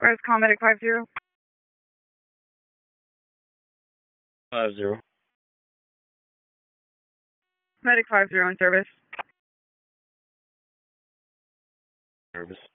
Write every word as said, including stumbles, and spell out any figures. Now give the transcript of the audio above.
Res Call Medic five zero. Five zero. Medic five zero in service. Service.